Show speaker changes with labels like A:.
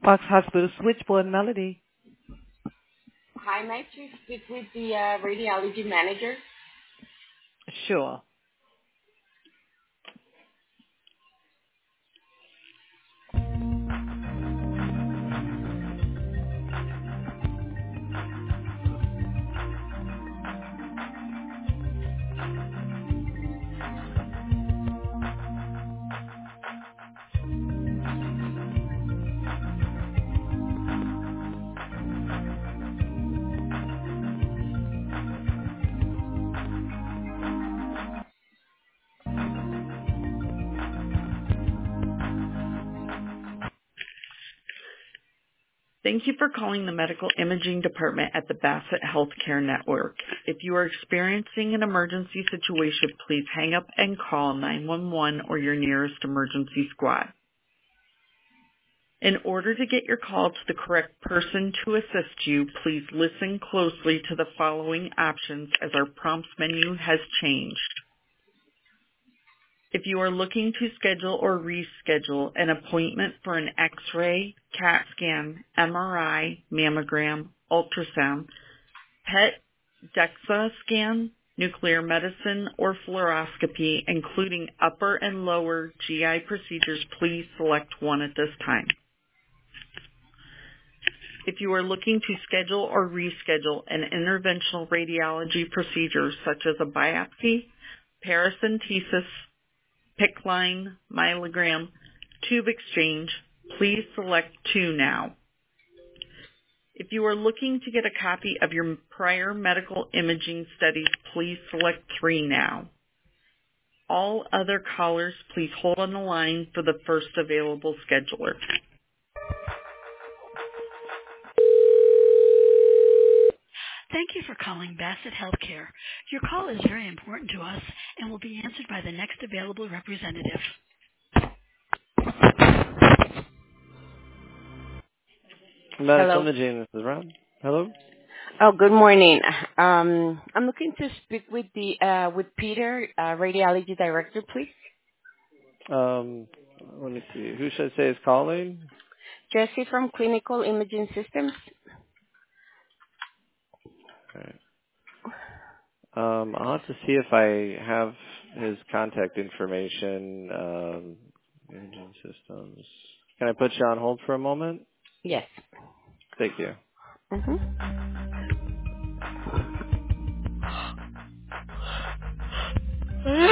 A: Fox Hospital Switchboard Melody.
B: Hi, may I please speak with the radiology manager?
A: Sure. Thank you for calling the Medical Imaging Department at the Bassett Healthcare Network. If you are experiencing an emergency situation, please hang up and call 911 or your nearest emergency squad. In order to get your call to the correct person to assist you, please listen closely to the following options as our prompts menu has changed. If you are looking to schedule or reschedule an appointment for an X-ray, CAT scan, MRI, mammogram, ultrasound, PET, DEXA scan, nuclear medicine, or fluoroscopy, including upper and lower GI procedures, please select one at this time. If you are looking to schedule or reschedule an interventional radiology procedure such as a biopsy, paracentesis, PICC line, myelogram, tube exchange, please select 2 now. If you are looking to get a copy of your prior medical imaging studies, please select 3 now. All other callers, please hold on the line for the first available scheduler.
C: Thank you for calling Bassett Healthcare. Your call is very important to us and will be answered by the next available representative.
D: Medical Imaging, this is Ron. Hello?
B: Oh, good morning. I'm looking to speak with with Peter, radiology director, please.
D: Let me see. Who should I say is calling?
B: Jesse from Clinical Imaging Systems.
D: Okay. I'll have to see if I have his contact information. Imaging Systems. Can I put you on hold for a moment?
B: Yes.
D: Thank you.
B: Mm-hmm.